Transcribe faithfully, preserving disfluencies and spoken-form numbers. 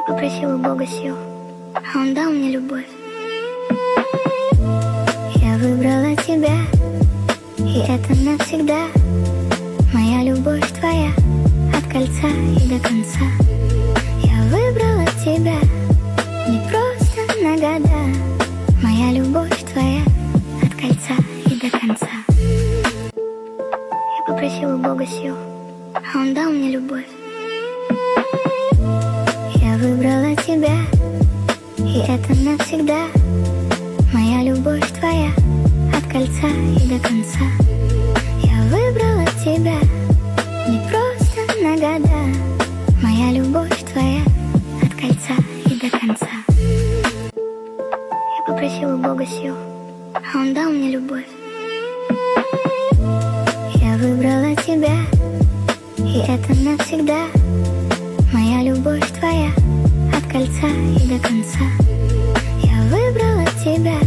Попросила у Бога сил, а Он дал мне любовь. Я выбрала тебя, и это навсегда. Моя любовь твоя, от кольца и до конца. Я выбрала тебя, не просто на года. Моя любовь твоя, от кольца и до конца. Я попросила у Бога сил, а Он дал мне любовь. Я выбрала тебя, и это навсегда. Моя любовь твоя, от кольца и до конца. Я выбрала тебя, не просто на года. Моя любовь твоя, от кольца и до конца. Я попросила у Бога сил, а Он дал мне любовь. Я выбрала тебя, и это навсегда. Моя любовь твоя, от кольца и до конца. Я выбрала тебя,